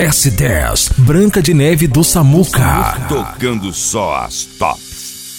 S10, Branca de Neve do Samuca. Tocando só as tops.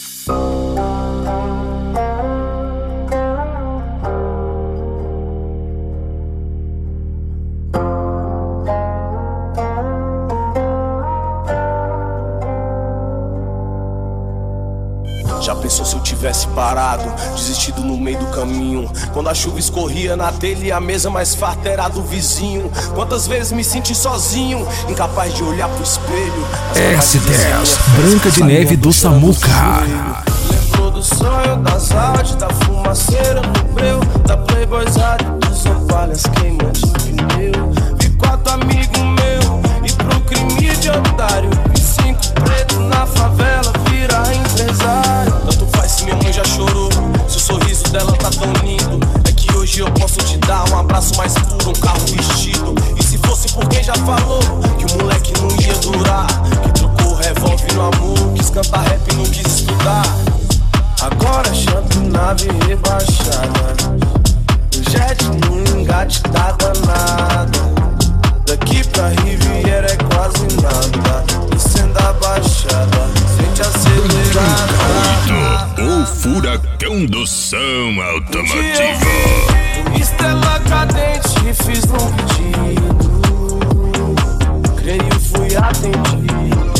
Já pensou se eu tivesse parado, desistido no meio do caminho? Quando a chuva escorria na telha e a mesa mais farta era do vizinho. Quantas vezes me senti sozinho, incapaz de olhar pro espelho. S10, Branca de Neve do Samuca. Lembrou do sonho, das artes, da fumaceira no breu, da playboyzada, dos opalhas queimando de pneu. Vi 4 amigos meus, e pro crime de otário, e 5 pretos na favela, vira empresário. Tanto faz se minha mãe já chorou, se o sorriso dela tá tão lindo. É que hoje eu posso te dar um abraço mais puro, um carro vestido. E se fosse por quem já falou que o moleque não ia durar, que trocou o revólver no amor, quis cantar rap e não quis estudar. Agora chante nave rebaixada, o jet no engate tá danado. Daqui pra Riviera é quase nada, descendo a baixada, sente acelerada. O furacão do som automotivo. Estrela cadente, fiz um pedido, creio fui atendido.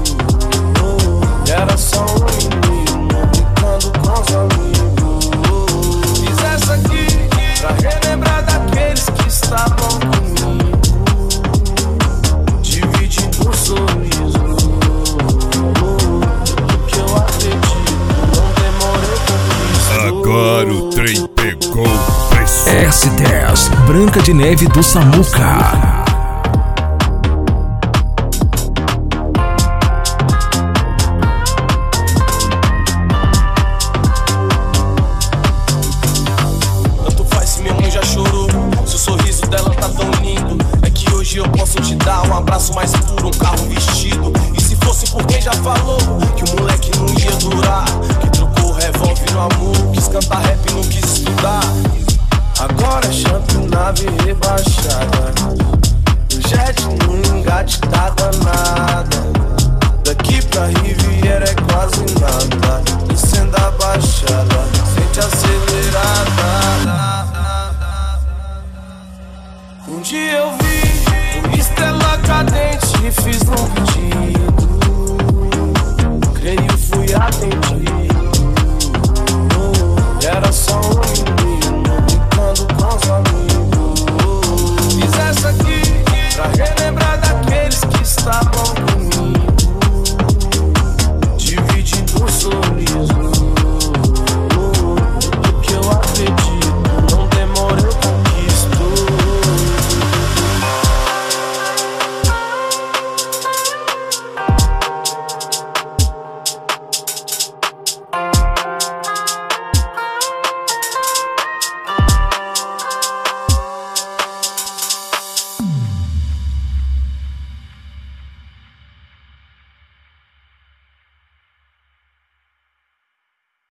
Era só um menino brincando com os amigos. Fiz essa aqui pra relembrar daqueles que estavam comigo, dividindo um sorriso. Tudo que eu acredito, não demorei por isso. Agora o trem pegou preço. S10, Branca de Neve do Samuca.